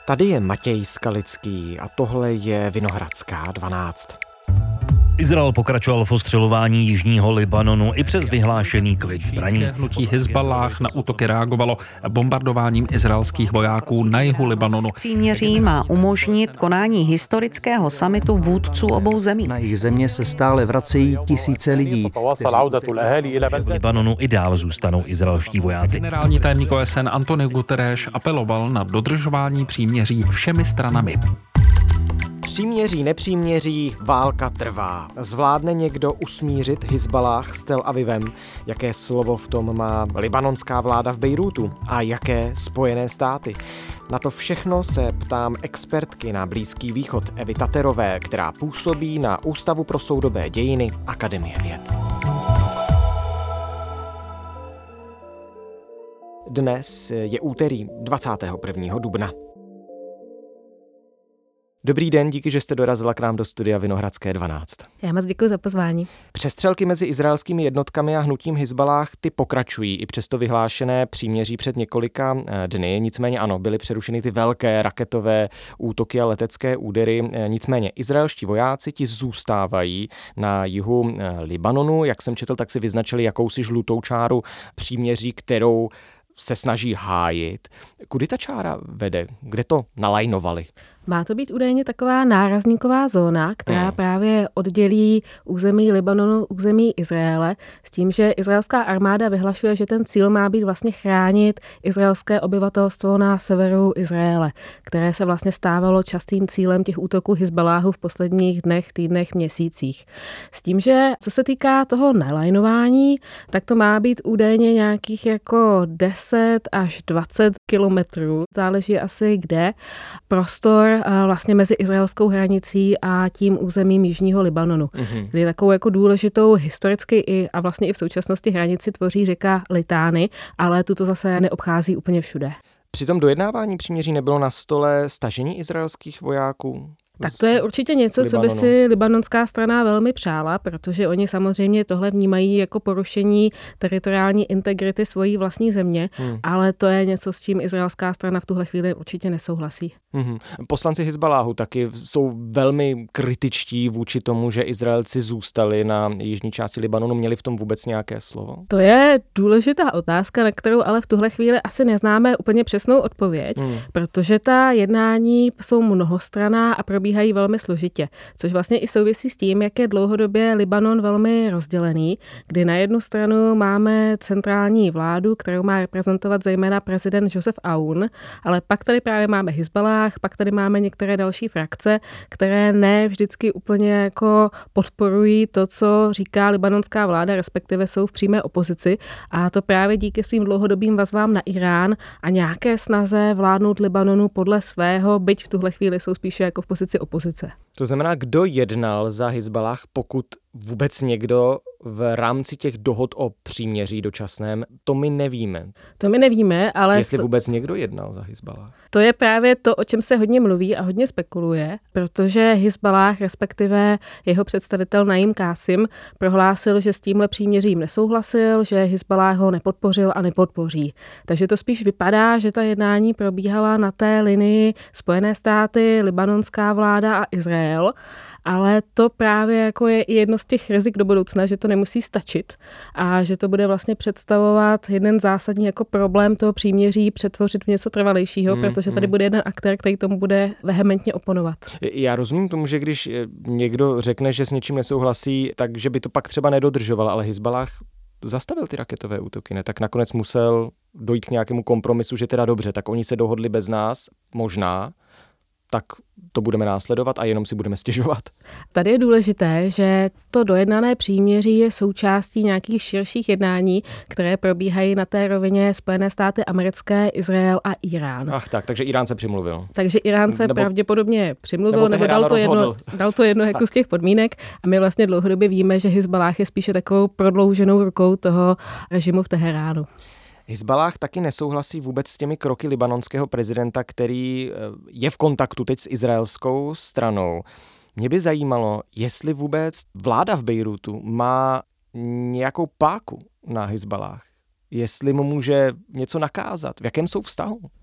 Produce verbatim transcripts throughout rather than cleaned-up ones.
Tady je Matěj Skalický a tohle je Vinohradská dvanáct. Izrael pokračoval v ostřelování jižního Libanonu i přes vyhlášený klid zbraní. Hnutí Hizballáh na útoky reagovalo bombardováním izraelských vojáků na jihu Libanonu. Příměří má umožnit konání historického summitu vůdců obou zemí. Na jejich země se stále vracejí tisíce lidí. V Libanonu i dál zůstanou izraelští vojáci. Generální tajemník O S N Antonio Guterres apeloval na dodržování příměří všemi stranami. Příměří, nepříměří, válka trvá. Zvládne někdo usmířit Hizballáh s Tel Avivem? Jaké slovo v tom má libanonská vláda v Bejrútu? A jaké Spojené státy? Na to všechno se ptám expertky na Blízký východ Evy Taterové, která působí na Ústavu pro soudobé dějiny Akademie věd. Dnes je úterý dvacátého prvního dubna. Dobrý den, díky, že jste dorazila k nám do studia Vinohradské dvanáct. Já moc děkuji za pozvání. Přestřelky mezi izraelskými jednotkami a hnutím Hizballáh ty pokračují i přesto vyhlášené příměří před několika dny. Nicméně ano, byly přerušeny ty velké raketové útoky a letecké údery. Nicméně izraelští vojáci ti zůstávají na jihu Libanonu. Jak jsem četl, tak si vyznačili jakousi žlutou čáru příměří, kterou se snaží hájit. Kudy ta čára vede? Kde to nalajnovali? Má to být údajně taková nárazníková zóna, která hmm. právě oddělí území Libanonu území Izraele, s tím, že izraelská armáda vyhlašuje, že ten cíl má být vlastně chránit izraelské obyvatelstvo na severu Izraele, které se vlastně stávalo častým cílem těch útoků Hizballáhu v posledních dnech, týdnech, měsících. S tím, že co se týká toho nalajnování, tak to má být údajně nějakých jako deset až dvacet kilometrů, záleží asi kde, prostor vlastně mezi izraelskou hranicí a tím územím jižního Libanonu, mm-hmm. kdy takovou jako důležitou historicky i a vlastně i v současnosti hranici tvoří řeka Litány, ale tuto zase neobchází úplně všude. Při tom dojednávání příměří nebylo na stole stažení izraelských vojáků? Tak to je určitě něco, Libanonu. Co by si libanonská strana velmi přála, protože oni samozřejmě tohle vnímají jako porušení teritoriální integrity svojí vlastní země, hmm. ale to je něco, s čím izraelská strana v tuhle chvíli určitě nesouhlasí. Hmm. Poslanci Hizballáhu taky jsou velmi kritičtí vůči tomu, že Izraelci zůstali na jižní části Libanonu. Měli v tom vůbec nějaké slovo? To je důležitá otázka, na kterou ale v tuhle chvíli asi neznáme úplně přesnou odpověď, hmm. protože ta jednání jsou mnohostranná a probíhají velmi složitě, což vlastně i souvisí s tím, jak je dlouhodobě Libanon velmi rozdělený, kdy na jednu stranu máme centrální vládu, kterou má reprezentovat zejména prezident Joseph Aoun, ale pak tady právě máme Hizballáh, pak tady máme některé další frakce, které ne vždycky úplně jako podporují to, co říká libanonská vláda, respektive jsou v přímé opozici, a to právě díky svým dlouhodobým vazbám na Irán a nějaké snaze vládnout Libanonu podle svého, byť v tuhle chvíli jsou spíše jako v pozici opozice. To znamená, kdo jednal za Hizballáh, pokud vůbec někdo v rámci těch dohod o příměří dočasném, to my nevíme. To my nevíme, ale... Jestli vůbec někdo jednal za Hizballáh. To je právě to, o čem se hodně mluví a hodně spekuluje, protože Hizballáh, respektive jeho představitel Naim Kásim, prohlásil, že s tímhle příměřím nesouhlasil, že Hizballáh ho nepodpořil a nepodpoří. Takže to spíš vypadá, že ta jednání probíhala na té linii Spojené státy, libanonská vláda a Izrael, ale to právě jako je jedno z těch rizik do budoucna, že to nemusí stačit a že to bude vlastně představovat jeden zásadní jako problém toho příměří přetvořit v něco trvalejšího, mm, protože tady mm. bude jeden aktér, který tomu bude vehementně oponovat. Já rozumím tomu, že když někdo řekne, že s něčím nesouhlasí, takže by to pak třeba nedodržoval, ale Hizballáh zastavil ty raketové útoky, ne? Tak nakonec musel dojít k nějakému kompromisu, že teda dobře, tak oni se dohodli bez nás, možná, tak to budeme následovat a jenom si budeme stěžovat. Tady je důležité, že to dojednané příměří je součástí nějakých širších jednání, které probíhají na té rovině Spojené státy americké, Izrael a Irán. Ach tak, takže Irán se přimluvil. Takže Irán se nebo, pravděpodobně přimluvil, nebo, nebo dal, to jedno, dal to jedno jako z těch podmínek a my vlastně dlouhodobě víme, že Hizballáh je spíše takovou prodlouženou rukou toho režimu v Teheránu. Hizballáh taky nesouhlasí vůbec s těmi kroky libanonského prezidenta, který je v kontaktu teď s izraelskou stranou. Mě by zajímalo, jestli vůbec vláda v Bejrútu má nějakou páku na Hizballáh, jestli mu může něco nakázat, v jakém jsou vztahu.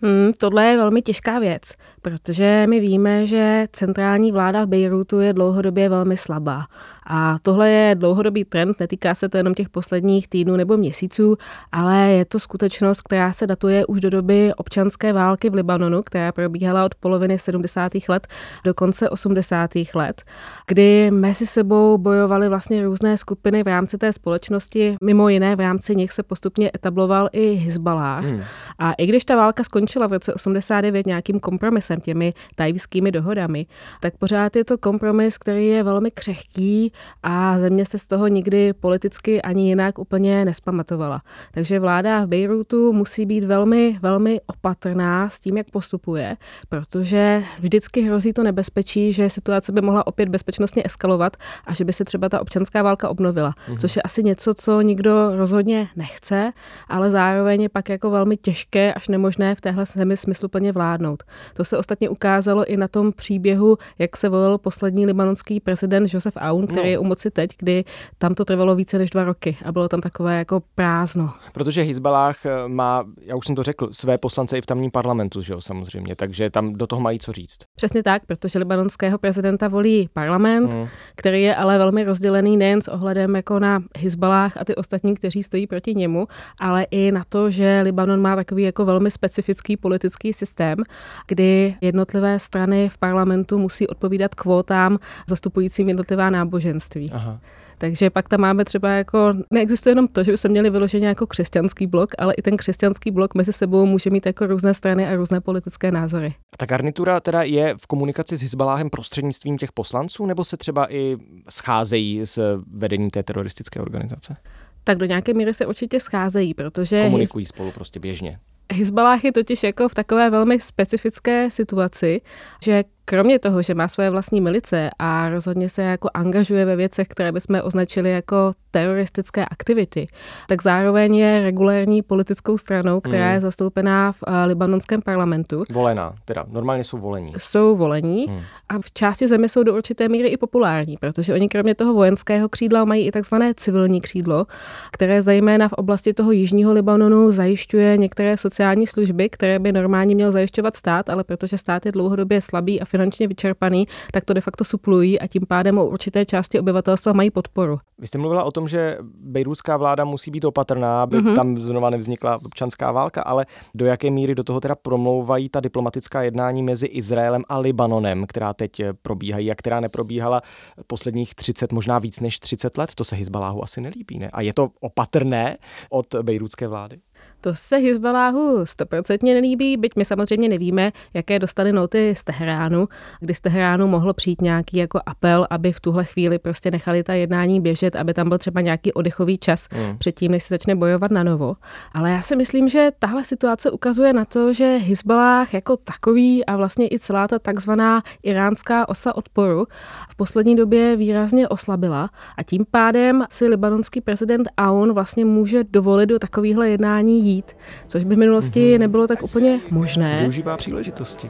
Hmm, tohle je velmi těžká věc, protože my víme, že centrální vláda v Bejrútu je dlouhodobě velmi slabá. A tohle je dlouhodobý trend, netýká se to jenom těch posledních týdnů nebo měsíců, ale je to skutečnost, která se datuje už do doby občanské války v Libanonu, která probíhala od poloviny sedmdesátých let do konce osmdesátých let, kdy mezi sebou bojovaly vlastně různé skupiny v rámci té společnosti, mimo jiné v rámci nich se postupně etabloval i Hizballáh. Hmm. A i když ta válka skončila v roce osmdesát devět nějakým kompromisem, těmi tajvskými dohodami, tak pořád je to kompromis, který je velmi křehký a země se z toho nikdy politicky ani jinak úplně nespamatovala. Takže vláda v Bejrútu musí být velmi, velmi opatrná s tím, jak postupuje, protože vždycky hrozí to nebezpečí, že situace by mohla opět bezpečnostně eskalovat a že by se třeba ta občanská válka obnovila, mhm. což je asi něco, co nikdo rozhodně nechce, ale zároveň je pak jako velmi těžké až nemožné v téhle zemi smysluplně vládnout. To se ostatně ukázalo i na tom příběhu, jak se volil poslední libanonský prezident Joseph Aoun, který no. je u moci teď, kdy tam to trvalo více než dva roky a bylo tam takové jako prázdno. Protože Hizballáh má, já už jsem to řekl, své poslance i v tamním parlamentu, že jo, samozřejmě, takže tam do toho mají co říct. Přesně tak, protože libanonského prezidenta volí parlament, hmm. který je ale velmi rozdělený nejen s ohledem jako na Hizballáh a ty ostatní, kteří stojí proti němu, ale i na to, že Libanon má takový jako velmi specifický politický systém, kdy jednotlivé strany v parlamentu musí odpovídat kvótám zastupujícím jednotlivá náboženství. Aha. Takže pak tam máme třeba jako, neexistuje jenom to, že bychom měli vyloženě jako křesťanský blok, ale i ten křesťanský blok mezi sebou může mít jako různé strany a různé politické názory. Ta garnitura teda je v komunikaci s Hizballáhem prostřednictvím těch poslanců, nebo se třeba i scházejí s vedením té teroristické organizace? Tak do nějaké míry se určitě scházejí, protože... Komunikují spolu prostě běžně. Hizballáh je totiž jako v takové velmi specifické situaci, že kromě toho, že má svoje vlastní milice a rozhodně se jako angažuje ve věcech, které bychom označili jako teroristické aktivity, tak zároveň je regulérní politickou stranou, která hmm. je zastoupená v uh, libanonském parlamentu. Volená, teda normálně jsou volení. Jsou volení hmm. a v části země jsou do určité míry i populární, protože oni kromě toho vojenského křídla mají i takzvané civilní křídlo, které zejména v oblasti toho jižního Libanonu zajišťuje některé sociální služby, které by normálně měl zajišťovat stát, ale protože stát je dlouhodobě slabý a finančně vyčerpaný, tak to de facto suplují a tím pádem u určité části obyvatelstva mají podporu. Vy jste mluvila o tom, že bejrútská vláda musí být opatrná, aby mm-hmm. tam znova nevznikla občanská válka, ale do jaké míry do toho teda promlouvají ta diplomatická jednání mezi Izraelem a Libanonem, která teď probíhají a která neprobíhala posledních třicet, možná víc než třicet let? To se Hizballáhu asi nelíbí, ne? A je to opatrné od bejrútské vlády? To se Hizballáhu stoprocentně nelíbí, byť my samozřejmě nevíme, jaké dostali noty z Teheránu, kdy z Teheránu mohlo přijít nějaký jako apel, aby v tuhle chvíli prostě nechali ta jednání běžet, aby tam byl třeba nějaký oddechový čas hmm. předtím, než se začne bojovat na novo. Ale já si myslím, že tahle situace ukazuje na to, že Hizballáh jako takový a vlastně i celá ta takzvaná iránská osa odporu v poslední době výrazně oslabila a tím pádem si libanonský prezident Aoun vlastně může dovolit do takovýchhle jednání jít, což by v minulosti nebylo tak úplně možné. Využívá příležitosti.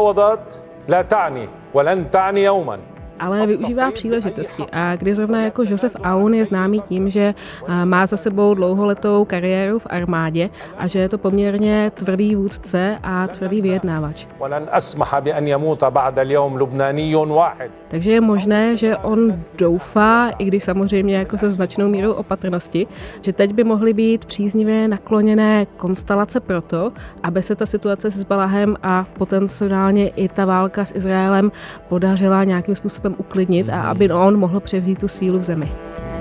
Ale využívá příležitosti. A kdy zrovna jako Joseph Aoun je známý tím, že má za sebou dlouholetou kariéru v armádě a že je to poměrně tvrdý vůdce a tvrdý vyjednávač. Takže je možné, že on doufá, i když samozřejmě jako se značnou mírou opatrnosti, že teď by mohly být příznivě nakloněné konstelace proto, aby se ta situace s Hizballáhem a potenciálně i ta válka s Izraelem podařila nějakým způsobem uklidnit a aby on mohl převzít tu sílu v zemi.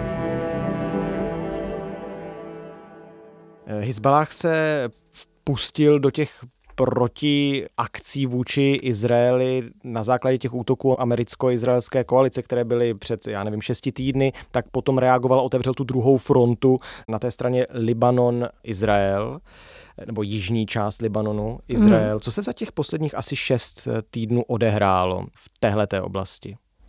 Hizballáh se vpustil do těch proti akcí vůči Izraeli na základě těch útoků americko-izraelské koalice, které byly před, já nevím, šesti týdny, tak potom reagoval, otevřel tu druhou frontu na té straně Libanon-Izrael, nebo jižní část Libanonu, Izrael. Hmm. Co se za těch posledních asi šest týdnů odehrálo v téhleté oblasti? Tak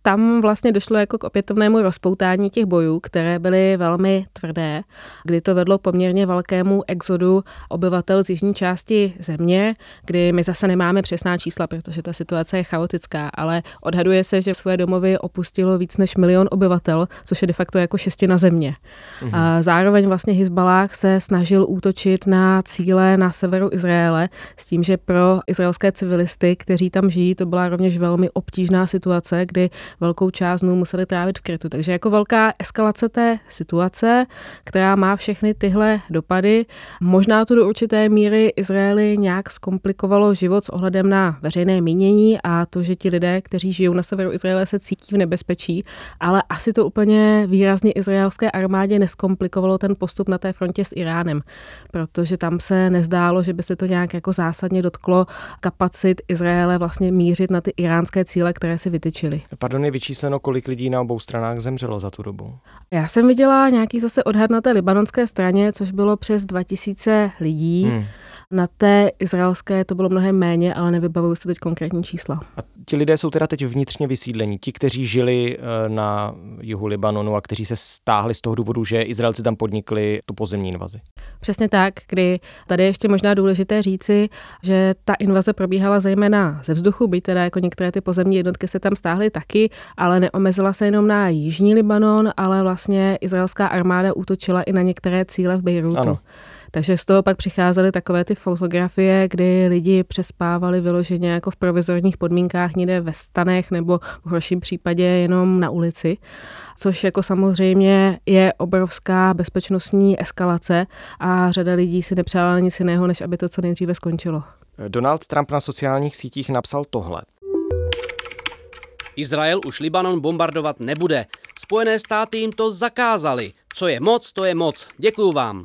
tam vlastně došlo jako k opětovnému rozpoutání těch bojů, které byly velmi tvrdé, kdy to vedlo poměrně velkému exodu obyvatel z jižní části země, kdy my zase nemáme přesná čísla, protože ta situace je chaotická, ale odhaduje se, že své domovy opustilo víc než milion obyvatel, což je de facto jako šestina země. Mhm. A zároveň vlastně Hizballáh se snažil útočit na cíle na severu Izraele s tím, že pro izraelské civilisty, kteří tam žijí, to byla rovněž velmi obtížná situace, kdy velkou část dnů museli trávit v krytu. Takže jako velká eskalace té situace, která má všechny tyhle dopady, možná to do určité míry Izraeli nějak zkomplikovalo život s ohledem na veřejné mínění a to, že ti lidé, kteří žijou na severu Izraele, se cítí v nebezpečí, ale asi to úplně výrazně izraelské armádě neskomplikovalo ten postup na té frontě s Iránem, protože tam se nezdálo, že by se to nějak jako zásadně dotklo kapacit Izraele vlastně mířit na ty iránské cíle, které si vytyčily. Pardon, je vyčísleno, kolik lidí na obou stranách zemřelo za tu dobu? Já jsem viděla nějaký zase odhad na té libanonské straně, což bylo přes dva tisíce lidí. Hmm. Na té izraelské to bylo mnohem méně, ale nevybavuju si teď konkrétní čísla. A ti lidé jsou teda teď vnitřně vysídlení. Ti, kteří žili na jihu Libanonu a kteří se stáhli z toho důvodu, že Izraelci tam podnikli tu pozemní invazi. Přesně tak, kdy tady je ještě možná důležité říci, že ta invaze probíhala zejména ze vzduchu, byť teda jako některé ty pozemní jednotky se tam stáhly taky, ale neomezila se jenom na jižní Libanon, ale vlastně izraelská armáda útočila i na některé cíle v Bejrútu. Ano. Takže z toho pak přicházely takové ty fotografie, kdy lidi přespávali vyloženě jako v provizorních podmínkách někde ve stanech nebo v horším případě jenom na ulici, což jako samozřejmě je obrovská bezpečnostní eskalace a řada lidí si nepřála nic jiného, než aby to co nejdříve skončilo. Donald Trump na sociálních sítích napsal tohle. Izrael už Libanon bombardovat nebude. Spojené státy jim to zakázaly. Co je moc, to je moc. Děkuju vám.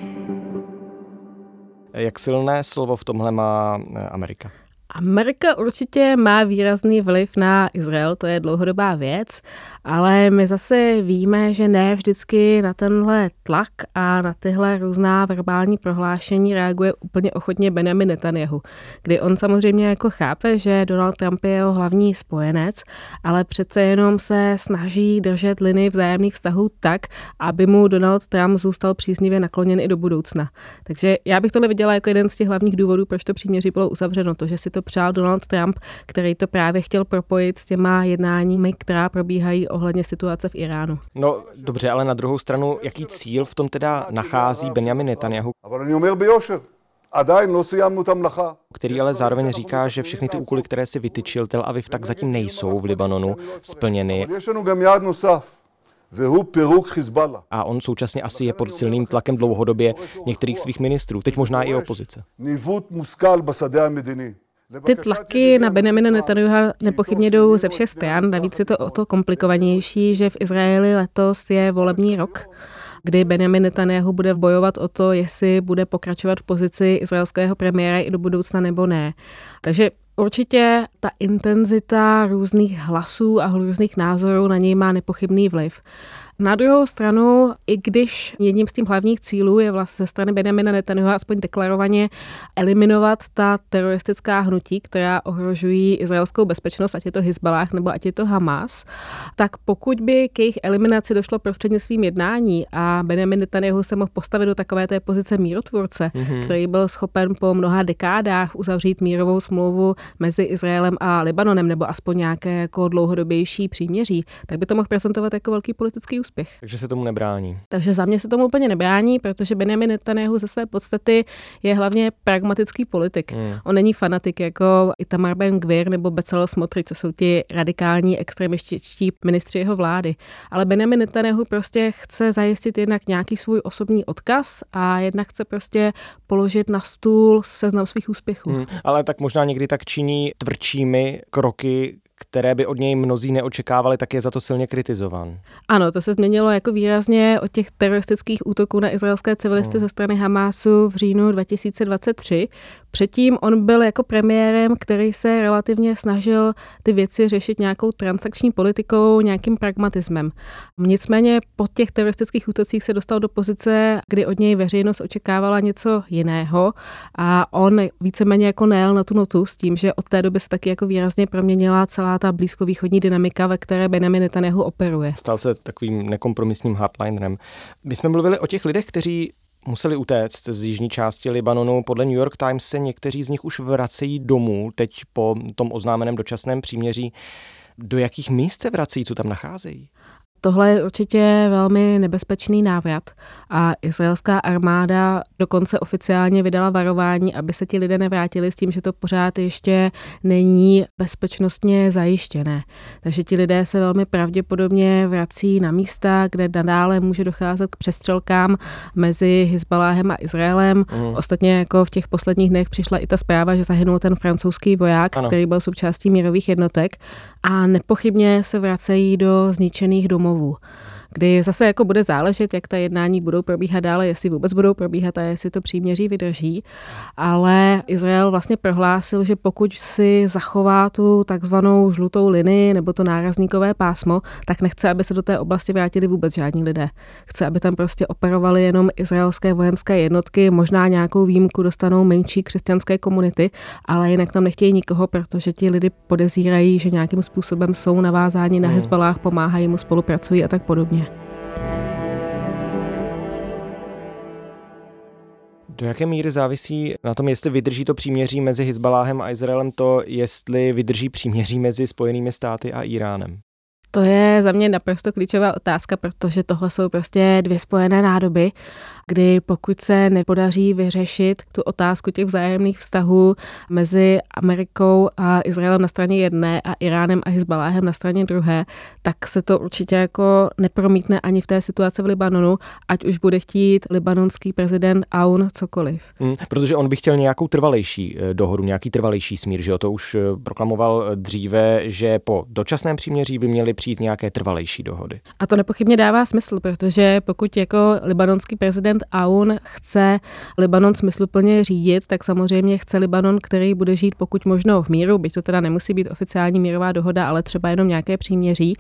Jak silné slovo v tomhle má Amerika? Amerika určitě má výrazný vliv na Izrael, to je dlouhodobá věc, ale my zase víme, že ne vždycky na tenhle tlak a na tyhle různá verbální prohlášení reaguje úplně ochotně Benjamin Netanyahu, kdy on samozřejmě jako chápe, že Donald Trump je jeho hlavní spojenec, ale přece jenom se snaží držet linii vzájemných vztahů tak, aby mu Donald Trump zůstal příznivě nakloněn i do budoucna. Takže já bych tohle viděla jako jeden z těch hlavních důvodů, proč to příměří bylo uzavřeno, to, že si to přál Donald Trump, který to právě chtěl propojit s těma jednáními, která probíhají ohledně situace v Iránu. No dobře, ale na druhou stranu, jaký cíl v tom teda nachází Benjamin Netanyahu, který ale zároveň říká, že všechny ty úkoly, které si vytyčil Tel Aviv, tak zatím nejsou v Libanonu splněny. A on současně asi je pod silným tlakem dlouhodobě některých svých ministrů, teď možná i opozice. Ty tlaky na Benjamina Netanyahu nepochybně jdou ze všech stran, navíc je to o to komplikovanější, že v Izraeli letos je volební rok, kdy Benjamin Netanyahu bude bojovat o to, jestli bude pokračovat v pozici izraelského premiéra i do budoucna nebo ne. Takže určitě ta intenzita různých hlasů a různých názorů na něj má nepochybný vliv. Na druhou stranu, i když jedním z těch hlavních cílů je vlastně ze strany Benjamina Netanyahu aspoň deklarovaně eliminovat ta teroristická hnutí, která ohrožují izraelskou bezpečnost, ať je to Hizballáh nebo ať je to Hamas, tak pokud by k jejich eliminaci došlo prostřednictvím jednání a Benjamin Netanyahu se mohl postavit do takové té pozice mírotvůrce, mm-hmm. který byl schopen po mnoha dekádách uzavřít mírovou smlouvu mezi Izraelem a Libanonem nebo aspoň nějaké jako dlouhodobější příměří, tak by to mohl prezentovat jako velký politický úspěch. Takže se tomu nebrání. Takže za mě se tomu úplně nebrání, protože Benjamin Netanyahu ze své podstaty je hlavně pragmatický politik. Mm. On není fanatik jako Itamar Ben-Gvir nebo Bezalel Smotrich, co jsou ti radikální extremističtí ministři jeho vlády. Ale Benjamin Netanyahu prostě chce zajistit jednak nějaký svůj osobní odkaz a jednak chce prostě položit na stůl seznam svých úspěchů. Mm. Ale tak možná někdy tak činí tvrdšími kroky, které by od něj mnozí neočekávali, tak je za to silně kritizován. Ano, to se změnilo jako výrazně od těch teroristických útoků na izraelské civilisty hmm. ze strany Hamásu v říjnu dva tisíce dvacet tři, Předtím on byl jako premiérem, který se relativně snažil ty věci řešit nějakou transakční politikou, nějakým pragmatismem. Nicméně po těch teroristických útocích se dostal do pozice, kdy od něj veřejnost očekávala něco jiného a on víceméně jako nejel na tu notu s tím, že od té doby se taky jako výrazně proměnila celá ta blízkovýchodní dynamika, ve které Benjamin Netanyahu operuje. Stal se takovým nekompromisním hardlinerem. My jsme mluvili o těch lidech, kteří museli utéct z jižní části Libanonu. Podle New York Times se někteří z nich už vracejí domů teď po tom oznámeném dočasném příměří. Do jakých míst se vracejí, co tam nacházejí? Tohle je určitě velmi nebezpečný návrat a izraelská armáda dokonce oficiálně vydala varování, aby se ti lidé nevrátili s tím, že to pořád ještě není bezpečnostně zajištěné. Takže ti lidé se velmi pravděpodobně vrací na místa, kde nadále může docházet k přestřelkám mezi Hizbaláhem a Izraelem. Mm. Ostatně jako v těch posledních dnech přišla i ta zpráva, že zahynul ten francouzský voják, ano. který byl součástí mírových jednotek a nepochybně se vracejí do zničených domů. Kdy zase jako bude záležet, jak ta jednání budou probíhat dále, jestli vůbec budou probíhat a jestli to příměří vydrží. Ale Izrael vlastně prohlásil, že pokud si zachová tu takzvanou žlutou linii nebo to nárazníkové pásmo, tak nechce, aby se do té oblasti vrátili vůbec žádní lidé. Chce, aby tam prostě operovaly jenom izraelské vojenské jednotky, možná nějakou výjimku dostanou menší křesťanské komunity, ale jinak tam nechtějí nikoho, protože ti lidi podezírají, že nějakým způsobem jsou navázáni na Hizbalách, pomáhají mu, spolupracují a tak podobně. Do jaké míry závisí na tom, jestli vydrží to příměří mezi Hizbaláhem a Izraelem, to, jestli vydrží příměří mezi Spojenými státy a Íránem? To je za mě naprosto klíčová otázka, protože tohle jsou prostě dvě spojené nádoby, kdy pokud se nepodaří vyřešit tu otázku těch vzájemných vztahů mezi Amerikou a Izraelem na straně jedné a Iránem a Hizbaláhem na straně druhé, tak se to určitě jako nepromítne ani v té situaci v Libanonu, ať už bude chtít libanonský prezident Aoun cokoliv. Hmm, protože on by chtěl nějakou trvalejší dohodu, nějaký trvalejší smír, že jo? To už proklamoval dříve, že po dočasném příměří by měly přijít nějaké trvalejší dohody. A to nepochybně dává smysl, protože pokud jako libanonský prezident Aoun chce Libanon smysluplně řídit, tak samozřejmě chce Libanon, který bude žít pokud možno v míru, byť to teda nemusí být oficiální mírová dohoda, ale třeba jenom nějaké příměří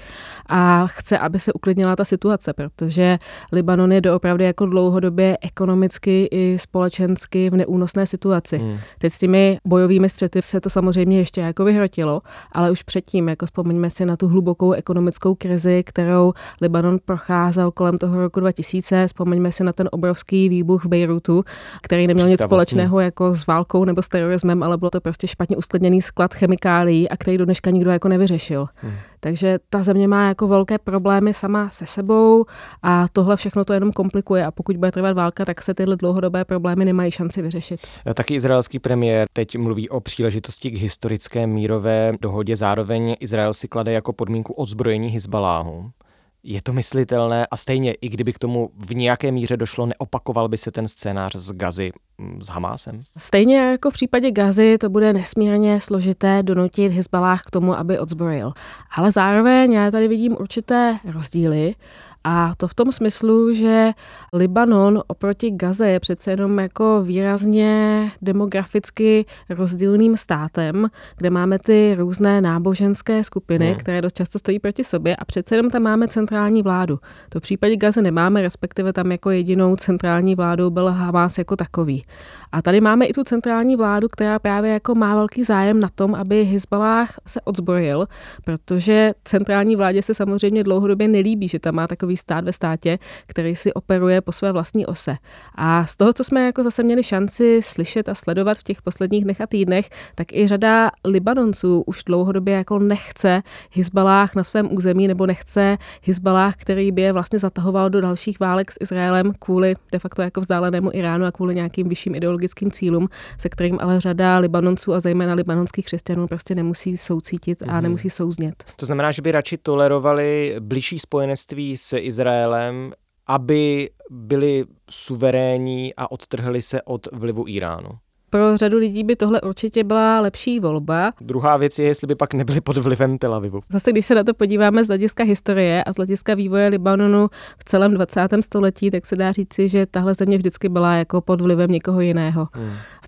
a chce, aby se uklidnila ta situace, protože Libanon je doopravdy jako dlouhodobě ekonomicky i společensky v neúnosné situaci. Hmm. Teď s těmi bojovými střety se to samozřejmě ještě jako vyhrotilo, ale už předtím, jako vzpomeňme si na tu hlubokou ekonomickou krizi, kterou Libanon procházel kolem toho roku dva tisíce, vzpomeňme si na ten obrovský výbuch v Bejrutu, který neměl nic společného jako s válkou nebo s terorismem, ale bylo to prostě špatně uskladněný sklad chemikálií a který do dneška nikdo jako nevyřešil. Hmm. Takže ta země má jako velké problémy sama se sebou a tohle všechno to jenom komplikuje a pokud bude trvat válka, tak se tyhle dlouhodobé problémy nemají šanci vyřešit. Taky izraelský premiér teď mluví o příležitosti k historické mírové dohodě, zároveň Izrael si klade jako podmínku odzbrojení Hizbaláhu. Je to myslitelné a stejně, i kdyby k tomu v nějaké míře došlo, neopakoval by se ten scénář z Gazy s Hamásem? Stejně jako v případě Gazy to bude nesmírně složité donutit Hizbaláh k tomu, aby odzbrojil. Ale zároveň já tady vidím určité rozdíly. A to v tom smyslu, že Libanon oproti Gaze je přece jenom jako výrazně demograficky rozdílným státem, kde máme ty různé náboženské skupiny, hmm. které dost často stojí proti sobě a přece jenom tam máme centrální vládu. To v případě Gaze nemáme, respektive tam jako jedinou centrální vládou byl Hamás jako takový. A tady máme i tu centrální vládu, která právě jako má velký zájem na tom, aby Hizbaláh se odzbrojil, protože centrální vládě se samozřejmě dlouhodobě nelíbí, že tam má takový stát ve státě, který si operuje po své vlastní ose. A z toho, co jsme jako zase měli šanci slyšet a sledovat v těch posledních dnech a týdnech, tak i řada Libanonců už dlouhodobě jako nechce Hizbaláh na svém území nebo nechce Hizbaláh, který by je vlastně zatahoval do dalších válek s Izraelem kvůli de facto jako vzdálenému Iránu a kvůli nějakým vyšším ideologickým cílům, se kterým ale řada Libanonců a zejména libanonských křesťanů prostě nemusí soucítit a nemusí souznět. To znamená, že by radši tolerovali blížší spojenectví s Izraelem, aby byli suverénní a odtrhli se od vlivu Íránu. Pro řadu lidí by tohle určitě byla lepší volba. Druhá věc je, jestli by pak nebyli pod vlivem Tel Avivu. Zase, když se na to podíváme z hlediska historie a z hlediska vývoje Libanonu v celém dvacátém století, tak se dá říci, že tahle země vždycky byla jako pod vlivem někoho jiného. Hmm. V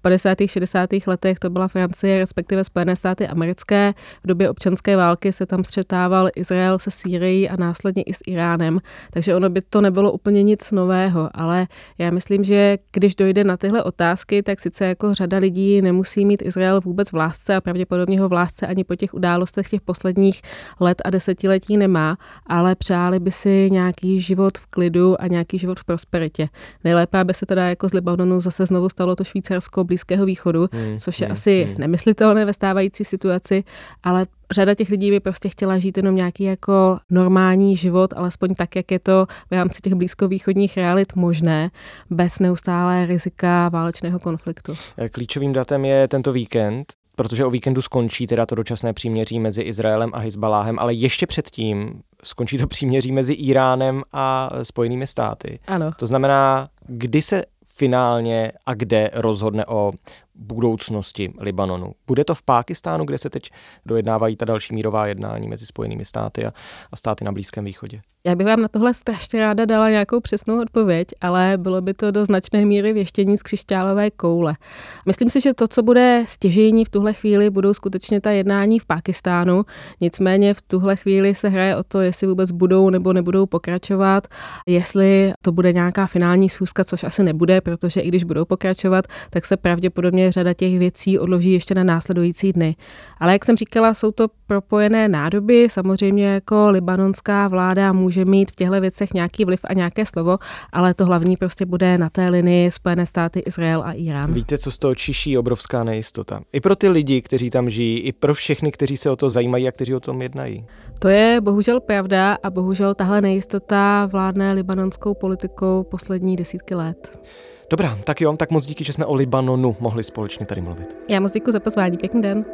padesátých šedesátých letech to byla Francie, respektive Spojené státy americké. V době občanské války se tam střetával Izrael se Sýrií a následně i s Iránem, takže ono by to nebylo úplně nic nového, ale já myslím, že když dojde na tyhle otázky, tak sice jako řada lidí nemusí mít Izrael vůbec v lásce a pravděpodobně ho v lásce ani po těch událostech těch posledních let a desetiletí nemá, ale přáli by si nějaký život v klidu a nějaký život v prosperitě. Nejlépe, aby se teda jako z Libanonu zase znovu stalo to Švýcarsko Blízkého východu, hmm, což je hmm, asi hmm. nemyslitelné ve stávající situaci, ale řada těch lidí by prostě chtěla žít jenom nějaký jako normální život, alespoň tak, jak je to v rámci těch blízkovýchodních realit možné, bez neustálé rizika válečného konfliktu. Klíčovým datem je tento víkend, protože o víkendu skončí teda to dočasné příměří mezi Izraelem a Hizbaláhem, ale ještě předtím skončí to příměří mezi Iránem a Spojenými státy. Ano. To znamená, kdy se finálně a kde rozhodne o budoucnosti Libanonu. Bude to v Pákistánu, kde se teď dojednávají ta další mírová jednání mezi Spojenými státy a, a státy na Blízkém východě? Já bych vám na tohle strašně ráda dala nějakou přesnou odpověď, ale bylo by to do značné míry věštění z křišťálové koule. Myslím si, že to, co bude stěžejní v tuhle chvíli, budou skutečně ta jednání v Pákistánu. Nicméně v tuhle chvíli se hraje o to, jestli vůbec budou nebo nebudou pokračovat, jestli to bude nějaká finální schůzka, což asi nebude, protože i když budou pokračovat, tak se pravděpodobně řada těch věcí odloží ještě na následující dny. Ale jak jsem říkala, jsou to propojené nádoby, samozřejmě jako libanonská vláda může mít v těchto věcech nějaký vliv a nějaké slovo, ale to hlavní prostě bude na té linii Spojené státy, Izrael a Irán. Víte, co z toho čiší obrovská nejistota? I pro ty lidi, kteří tam žijí, i pro všechny, kteří se o to zajímají a kteří o tom jednají. To je bohužel pravda a bohužel tahle nejistota vládne libanonskou politikou poslední desítky let. Dobrá, tak jo, tak moc díky, že jsme o Libanonu mohli společně tady mluvit. Já moc děkuji za pozvání, pěkný den.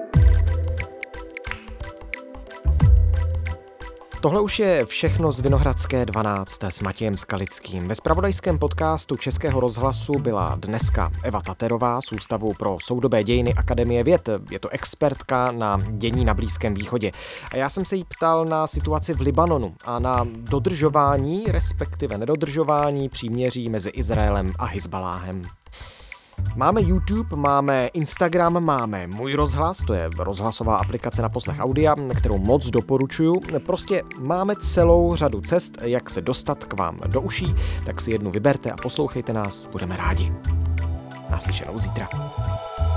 Tohle už je všechno z Vinohradské dvanáct s Matějem Skalickým. Ve zpravodajském podcastu Českého rozhlasu byla dneska Eva Taterová z Ústavu pro soudobé dějiny Akademie věd. Je to expertka na dění na Blízkém východě. A já jsem se jí ptal na situaci v Libanonu a na dodržování, respektive nedodržování příměří mezi Izraelem a Hizbaláhem. Máme YouTube, máme Instagram, máme Můj rozhlas, to je rozhlasová aplikace na poslech audia, kterou moc doporučuju. Prostě máme celou řadu cest, jak se dostat k vám do uší, tak si jednu vyberte a poslouchejte nás, budeme rádi. Naslyšenou zítra.